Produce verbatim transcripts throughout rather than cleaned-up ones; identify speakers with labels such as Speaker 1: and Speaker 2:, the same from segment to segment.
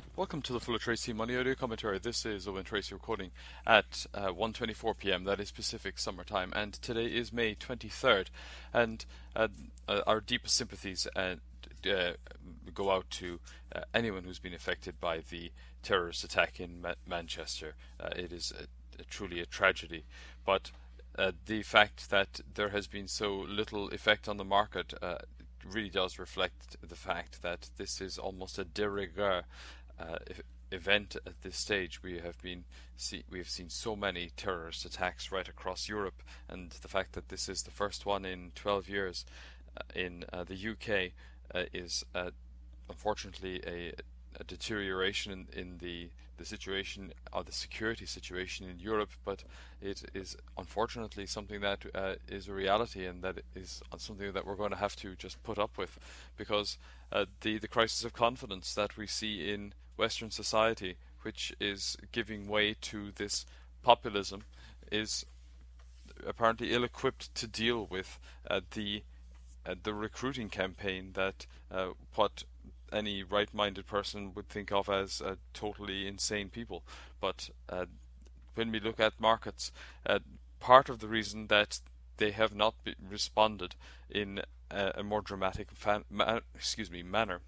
Speaker 1: Welcome to the Full of Tracy Money Audio Commentary. This is Owen Tracy recording at uh, one twenty-four p m. That is Pacific Summer Time, and today is May twenty-third. And uh, uh, our deepest sympathies uh, uh, go out to uh, anyone who's been affected by the terrorist attack in Ma- Manchester. Uh, it is a, a truly a tragedy, but uh, the fact that there has been so little effect on the market uh, really does reflect the fact that this is almost a de rigueur Uh, event at this stage. We have been see, we have seen so many terrorist attacks right across Europe, and the fact that this is the first one in twelve years uh, in uh, the U K uh, is uh, unfortunately a, a deterioration in, in the the situation or the security situation in Europe, but it is unfortunately something that uh, is a reality, and that is something that we're going to have to just put up with, because uh, the the crisis of confidence that we see in Western society, which is giving way to this populism, is apparently ill-equipped to deal with uh, the uh, the recruiting campaign that uh, what any right-minded person would think of as uh, totally insane people. But uh, when we look at markets, uh, part of the reason that they have not be responded in a, a more dramatic fan, ma excuse me manner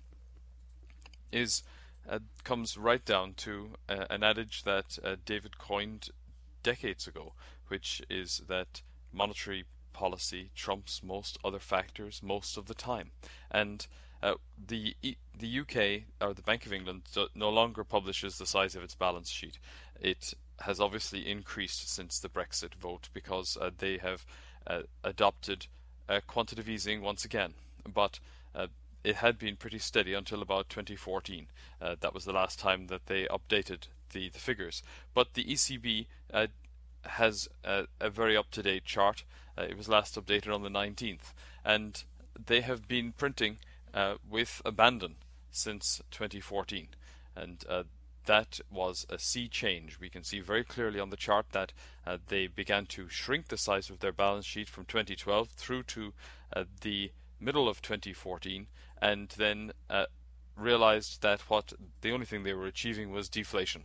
Speaker 1: is uh, comes right down to uh, an adage that uh, David coined decades ago, which is that monetary policy trumps most other factors most of the time. And uh, the e the U K, or the Bank of England, do no longer publishes the size of its balance sheet. It has obviously increased since the Brexit vote, because uh, they have uh, adopted uh, quantitative easing once again. But uh, it had been pretty steady until about twenty fourteen. Uh, that was the last time that they updated the, the figures. But the E C B uh, has a, a very up-to-date chart. Uh, it was last updated on the nineteenth, and they have been printing uh, with abandon since twenty fourteen, and uh, that was a sea change. We can see very clearly on the chart that uh, they began to shrink the size of their balance sheet from twenty twelve through to uh, the middle of twenty fourteen, and then uh, realized that what the only thing they were achieving was deflation.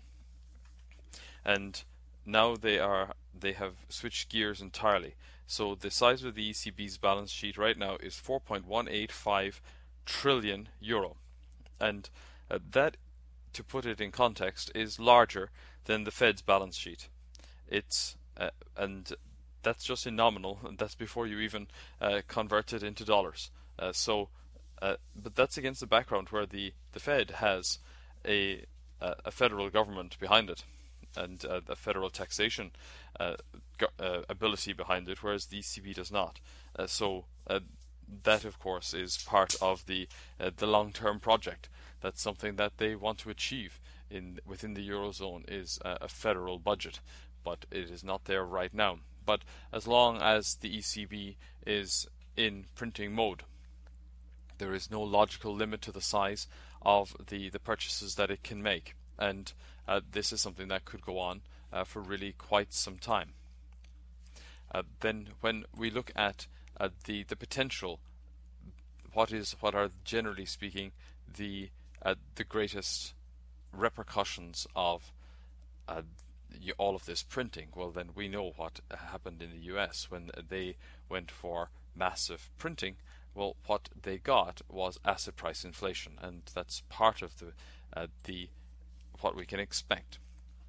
Speaker 1: And now they are they have switched gears entirely. So the size of the E C B's balance sheet right now is four point one eight five trillion euro, and uh, that, to put it in context, is larger than the Fed's balance sheet. It's uh, and that's just in nominal, and that's before you even uh, convert it into dollars. Uh, so, uh, but that's against the background where the the Fed has a a federal government behind it, and uh, the federal taxation uh, uh, ability behind it, whereas the E C B does not. Uh, so uh, that, of course, is part of the uh, the long-term project. That's something that they want to achieve in within the Eurozone, is a, a federal budget, but it is not there right now. But as long as the E C B is in printing mode, there is no logical limit to the size of the, the purchases that it can make. And uh, this is something that could go on uh, for really quite some time. Uh, then when we look at uh, the, the potential, what is what are generally speaking the uh, the greatest repercussions of uh, all of this printing, well, then we know what happened in the U S when they went for massive printing. Well, what they got was asset price inflation, and that's part of the uh, the what we can expect.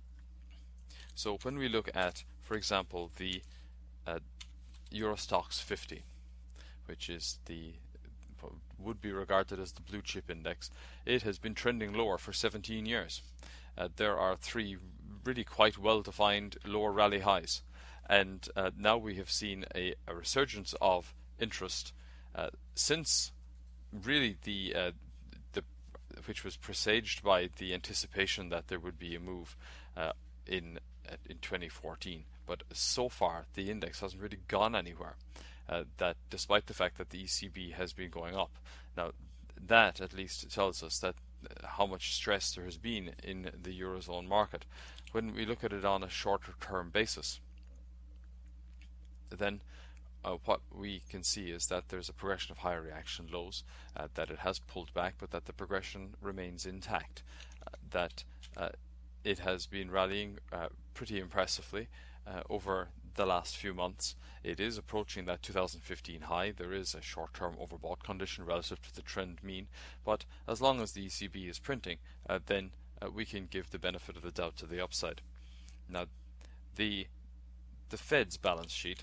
Speaker 1: So when we look at, for example, the uh, Euro Stoxx fifty, which is the would be regarded as the blue chip index, it has been trending lower for seventeen years. Uh, there are three really quite well-defined lower rally highs, and uh, now we have seen a, a resurgence of interest uh, since really the uh, the which was presaged by the anticipation that there would be a move uh, in uh, in twenty fourteen. But so far the index hasn't really gone anywhere. Uh, that despite the fact that the E C B has been going up. Now that at least tells us that uh, how much stress there has been in the Eurozone market. When we look at it on a shorter term basis, then uh, what we can see is that there's a progression of higher reaction lows, uh, that it has pulled back, but that the progression remains intact, uh, that uh, it has been rallying uh, pretty impressively uh, over the last few months. It is approaching that two thousand fifteen high. There is a short-term overbought condition relative to the trend mean, but as long as the E C B is printing, uh, then uh, we can give the benefit of the doubt to the upside. Now, the the Fed's balance sheet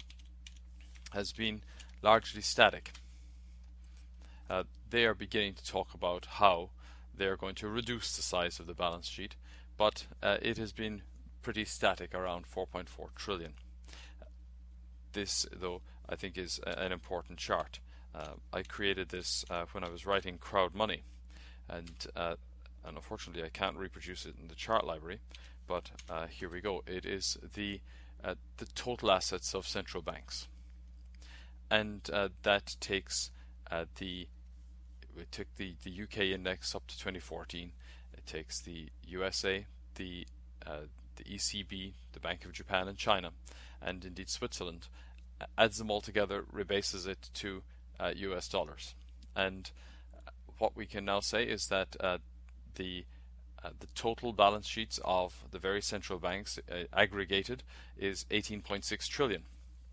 Speaker 1: has been largely static. Uh, they are beginning to talk about how they're going to reduce the size of the balance sheet, but uh, it has been pretty static around four point four trillion. This, though, I think is a, an important chart. Uh, I created this uh, when I was writing Crowd Money, and, uh, and unfortunately I can't reproduce it in the chart library, but uh, here we go. It is the uh, the total assets of central banks, and uh, that takes uh, the it took the the U K index up to twenty fourteen. It takes the U S A, the uh, the E C B, the Bank of Japan and China, and indeed Switzerland, adds them all together, rebases it to uh, U S dollars. And what we can now say is that uh, the uh, the total balance sheets of the various central banks uh, aggregated is eighteen point six trillion.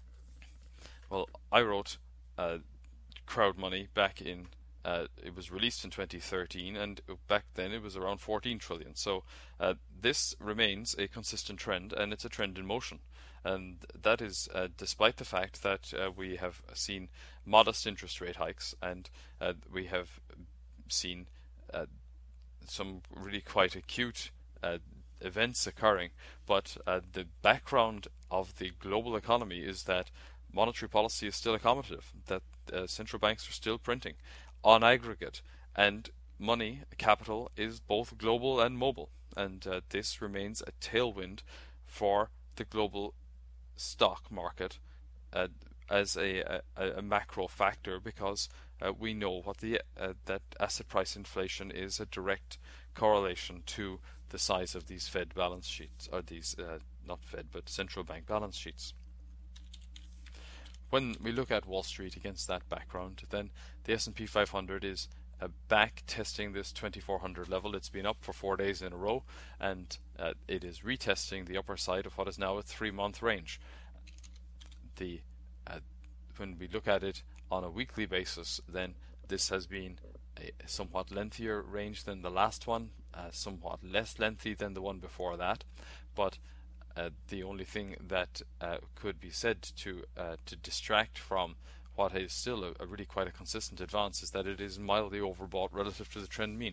Speaker 1: Well, I wrote uh, Crowd Money back in Uh, it was released in twenty thirteen, and back then it was around fourteen trillion. So uh, this remains a consistent trend, and it's a trend in motion. And that is uh, despite the fact that uh, we have seen modest interest rate hikes, and uh, we have seen uh, some really quite acute uh, events occurring. But uh, the background of the global economy is that monetary policy is still accommodative, that uh, central banks are still printing on aggregate, and money, capital, is both global and mobile, and uh, this remains a tailwind for the global stock market uh, as a, a, a macro factor, because uh, we know what the uh, that asset price inflation is a direct correlation to the size of these Fed balance sheets, or these uh, not Fed but central bank balance sheets. When we look at Wall Street against that background, then the S and P five hundred is uh, back testing this twenty-four hundred level. It's been up for four days in a row, and uh, it is retesting the upper side of what is now a three-month range. The uh, when we look at it on a weekly basis, then this has been a somewhat lengthier range than the last one, uh, somewhat less lengthy than the one before that, but Uh, the only thing that uh, could be said to uh, to distract from what is still a, a really quite a consistent advance is that it is mildly overbought relative to the trend mean.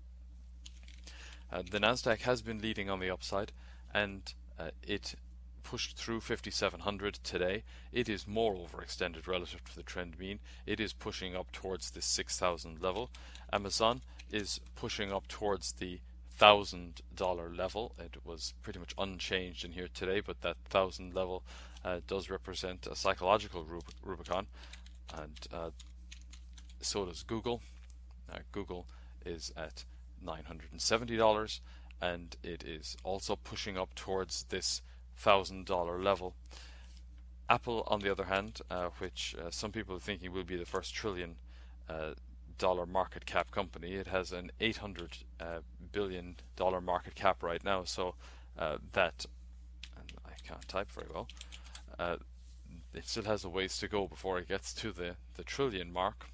Speaker 1: Uh, the Nasdaq has been leading on the upside, and uh, it pushed through fifty-seven hundred today. It is more overextended relative to the trend mean. It is pushing up towards the six thousand level. Amazon is pushing up towards the thousand dollar level. It was pretty much unchanged in here today, but that thousand level uh, does represent a psychological Rub Rubicon, and uh, so does Google. Uh, Google is at nine hundred seventy dollars, and it is also pushing up towards this thousand dollar level. Apple, on the other hand, uh, which uh, some people are thinking will be the first trillion uh, dollar market cap company, it has an eight hundred uh, billion dollar market cap right now, so uh, that, and I can't type very well, uh, it still has a ways to go before it gets to the, the trillion mark,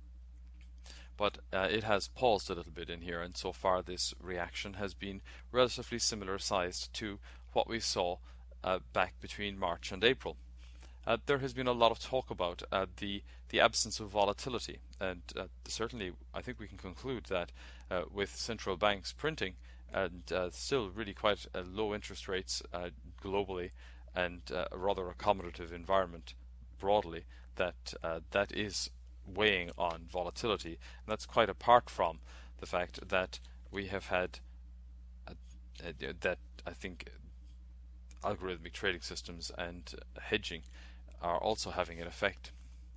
Speaker 1: but uh, it has paused a little bit in here, and so far this reaction has been relatively similar sized to what we saw uh, back between March and April. Uh, there has been a lot of talk about uh, the the absence of volatility, and uh, certainly I think we can conclude that uh, with central banks printing and uh, still really quite uh, low interest rates uh, globally, and uh, a rather accommodative environment broadly, that uh, that is weighing on volatility, and that's quite apart from the fact that we have had uh, uh, that I think algorithmic trading systems and uh, hedging are also having an effect.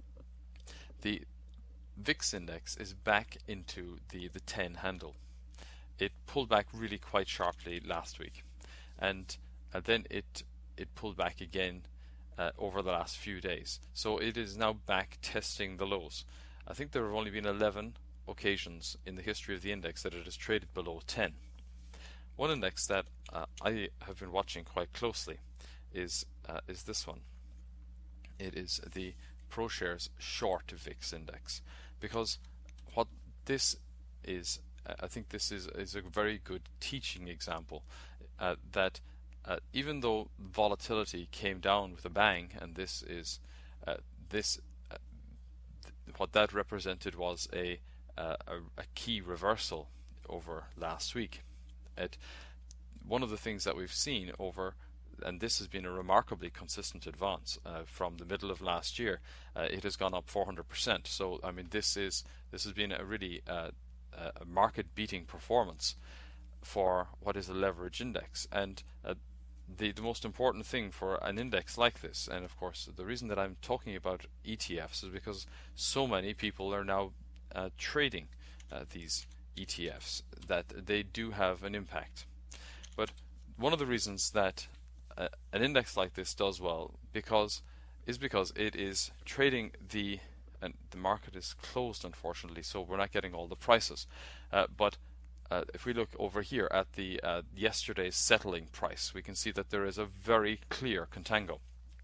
Speaker 1: The V I X index is back into the, the ten handle. It pulled back really quite sharply last week, and uh, then it it pulled back again uh, over the last few days. So it is now back testing the lows. I think there have only been eleven occasions in the history of the index that it has traded below ten. One index that uh, I have been watching quite closely is uh, is this one. It is the ProShares Short V I X Index, because what this is, I think this is, is a very good teaching example uh, that uh, even though volatility came down with a bang, and this is uh, this uh, th what that represented was a, uh, a a key reversal over last week. It, one of the things that we've seen over, and this has been a remarkably consistent advance uh, from the middle of last year, uh, it has gone up four hundred percent. So I mean, this is this has been a really uh, a market-beating performance for what is a leverage index. And uh, the the most important thing for an index like this, and of course the reason that I'm talking about E T Fs is because so many people are now uh, trading uh, these E T Fs that they do have an impact. But one of the reasons that uh, an index like this does well because is because it is trading the, and the market is closed unfortunately, so we're not getting all the prices. Uh, but uh, if we look over here at the uh, yesterday's settling price, we can see that there is a very clear contango.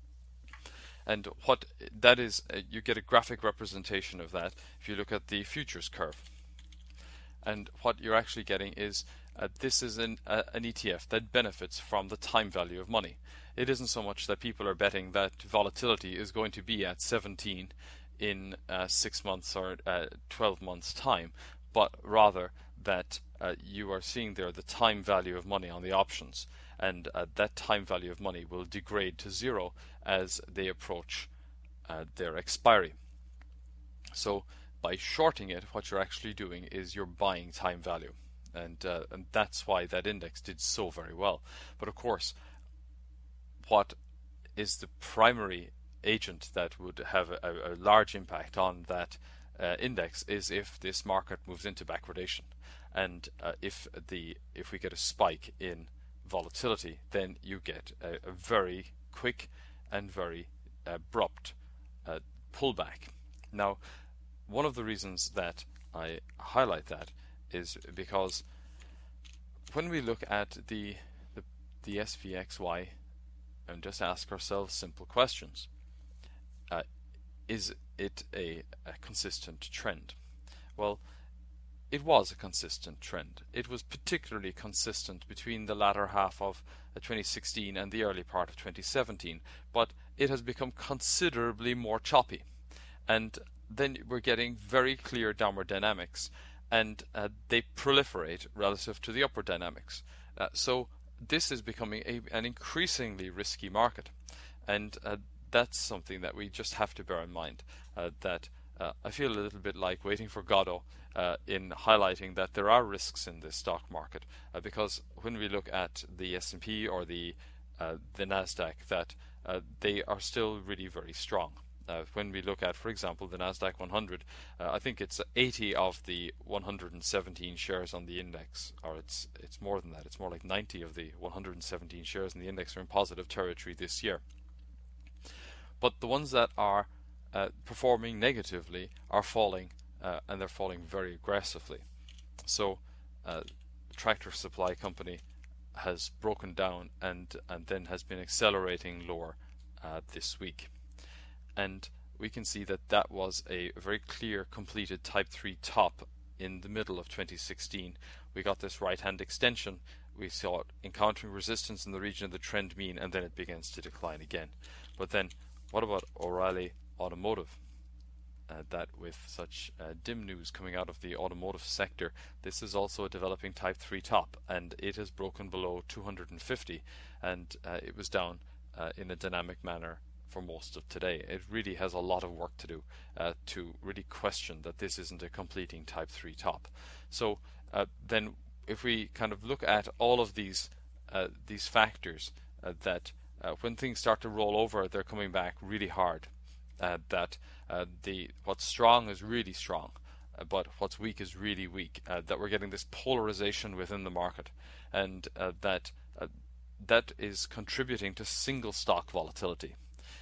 Speaker 1: And what that is, uh, you get a graphic representation of that if you look at the futures curve. And what you're actually getting is uh, this is an, uh, an E T F that benefits from the time value of money. It isn't so much that people are betting that volatility is going to be at seventeen in uh, six months or uh, twelve months time, but rather that uh, you are seeing there the time value of money on the options, and uh, that time value of money will degrade to zero as they approach uh, their expiry. So by shorting it, what you're actually doing is you're buying time value, and uh, and that's why that index did so very well. But of course, what is the primary agent that would have a, a large impact on that uh, index is if this market moves into backwardation, and uh, if the if we get a spike in volatility, then you get a, a very quick and very abrupt uh, pullback. Now, one of the reasons that I highlight that is because when we look at the the, the S V X Y and just ask ourselves simple questions, uh, is it a, a consistent trend? Well, it was a consistent trend. It was particularly consistent between the latter half of uh, twenty sixteen and the early part of twenty seventeen, but it has become considerably more choppy, and then we're getting very clear downward dynamics, and uh, they proliferate relative to the upward dynamics. Uh, so this is becoming a, an increasingly risky market, and uh, that's something that we just have to bear in mind. Uh, that uh, I feel a little bit like waiting for Godot uh, in highlighting that there are risks in this stock market, uh, because when we look at the S and P or the uh, the Nasdaq, that uh, they are still really very strong. Uh, when we look at, for example, the Nasdaq one hundred, uh, I think it's eighty of the one hundred seventeen shares on the index, or it's it's more than that. It's more like ninety of the one hundred seventeen shares in the index are in positive territory this year. But the ones that are uh, performing negatively are falling, uh, and they're falling very aggressively. So, uh, Tractor Supply Company has broken down and and then has been accelerating lower uh, this week. And we can see that that was a very clear completed type three top in the middle of twenty sixteen. We got this right hand extension, we saw it encountering resistance in the region of the trend mean, and then it begins to decline again. But then what about O'Reilly Automotive? Uh, that with such uh, dim news coming out of the automotive sector, this is also a developing type three top, and it has broken below two hundred fifty, and uh, it was down uh, in a dynamic manner for most of today. It really has a lot of work to do uh, to really question that this isn't a completing type three top. So uh, then if we kind of look at all of these uh, these factors, uh, that uh, when things start to roll over, they're coming back really hard. Uh, that uh, the what's strong is really strong, uh, but what's weak is really weak. Uh, that we're getting this polarization within the market, and uh, that uh, that is contributing to single stock volatility.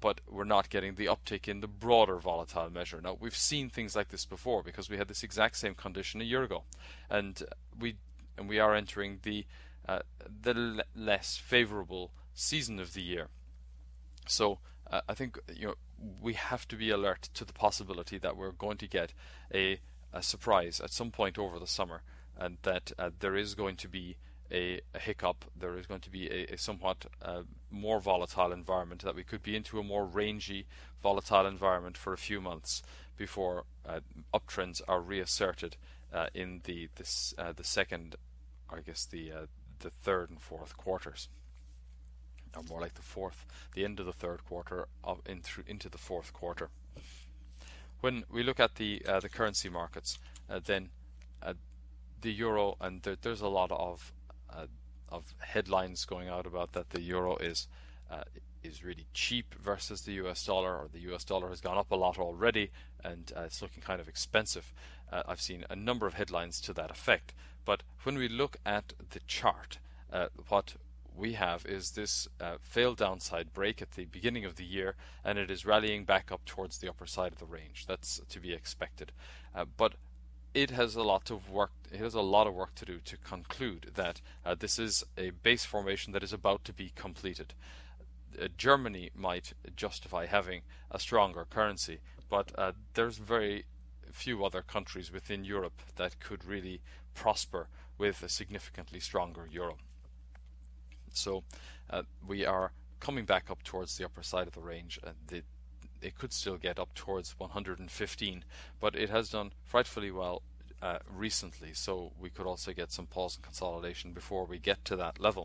Speaker 1: but we're not getting the uptick in the broader volatile measure. Now, we've seen things like this before because we had this exact same condition a year ago, and we and we are entering the uh, the l- less favorable season of the year. So uh, I think you know we have to be alert to the possibility that we're going to get a, a surprise at some point over the summer, and that uh, there is going to be a, a hiccup, there is going to be a, a somewhat uh, more volatile environment, that we could be into a more rangy, volatile environment for a few months before uh, uptrends are reasserted uh, in the this uh, the second, I guess the uh, the third and fourth quarters, or more like the fourth, the end of the third quarter of in through into the fourth quarter. When we look at the uh, the currency markets, uh, then uh, the euro, and there, there's a lot of uh, of headlines going out about that the euro is uh, is really cheap versus the U S dollar, or the U S dollar has gone up a lot already, and uh, it's looking kind of expensive. Uh, I've seen a number of headlines to that effect. But when we look at the chart, uh, what we have is this uh, failed downside break at the beginning of the year, and it is rallying back up towards the upper side of the range. That's to be expected. Uh, but it has a lot of work. It has a lot of work to do to conclude that uh, this is a base formation that is about to be completed. Uh, Germany might justify having a stronger currency, but uh, there's very few other countries within Europe that could really prosper with a significantly stronger euro. So uh, we are coming back up towards the upper side of the range, and the, it could still get up towards one hundred fifteen, but it has done frightfully well uh, recently, so we could also get some pause and consolidation before we get to that level.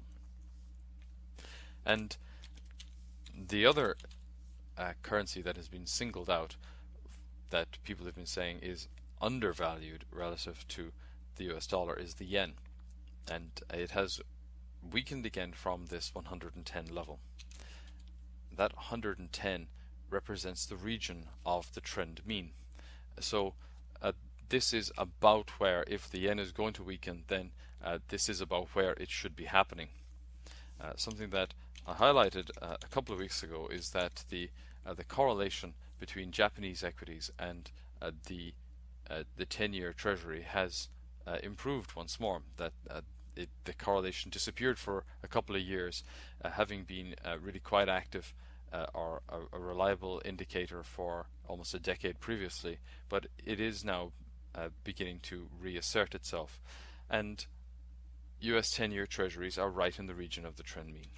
Speaker 1: And the other uh, currency that has been singled out, that people have been saying is undervalued relative to the U S dollar, is the yen, and it has weakened again from this one hundred ten level. That one hundred ten represents the region of the trend mean. So uh, this is about where, if the yen is going to weaken, then uh, this is about where it should be happening. Uh, something that I highlighted uh, a couple of weeks ago is that the uh, the correlation between Japanese equities and uh, the uh, the ten-year Treasury has uh, improved once more. That uh, it, the correlation disappeared for a couple of years, uh, having been uh, really quite active uh, or a, a reliable indicator for almost a decade previously, but it is now uh, beginning to reassert itself, and U S ten-year Treasuries are right in the region of the trend mean.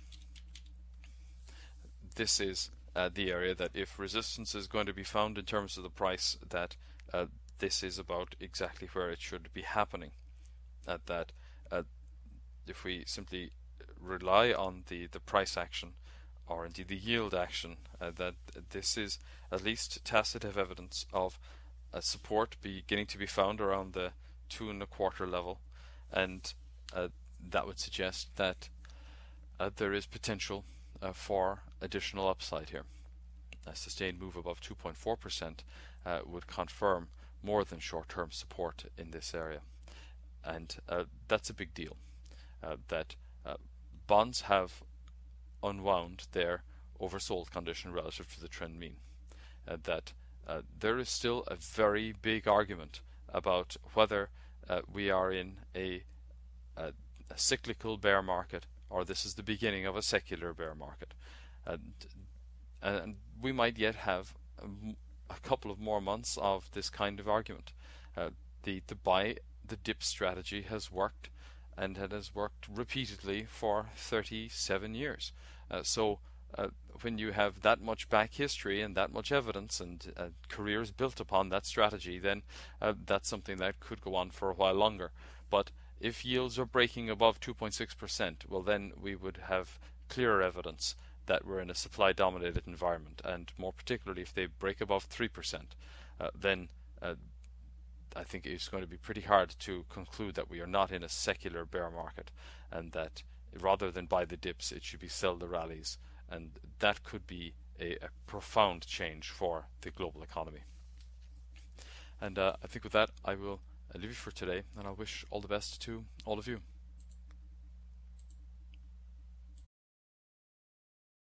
Speaker 1: This is uh, the area that, if resistance is going to be found in terms of the price, that uh, this is about exactly where it should be happening. At that, uh, if we simply rely on the, the price action, or indeed the yield action, uh, that this is at least tacit evidence of a support beginning to be found around the two and a quarter level, and uh, that would suggest that uh, there is potential uh, for additional upside here. A sustained move above two point four percent uh, would confirm more than short-term support in this area, and uh, that's a big deal. Uh, that uh, bonds have unwound their oversold condition relative to the trend mean. Uh, that uh, there is still a very big argument about whether uh, we are in a, a, a cyclical bear market, or this is the beginning of a secular bear market. And, and we might yet have a, a couple of more months of this kind of argument. Uh, the, the buy the dip strategy has worked, and it has worked repeatedly for thirty-seven years. Uh, so uh, when you have that much back history and that much evidence, and uh, careers built upon that strategy, then uh, that's something that could go on for a while longer. But if yields are breaking above two point six percent, well, then we would have clearer evidence that we're in a supply-dominated environment, and more particularly if they break above three percent, uh, then uh, I think it's going to be pretty hard to conclude that we are not in a secular bear market, and that rather than buy the dips, it should be sell the rallies, and that could be a, a profound change for the global economy. And uh, I think with that, I will leave you for today, and I wish all the best to all of you.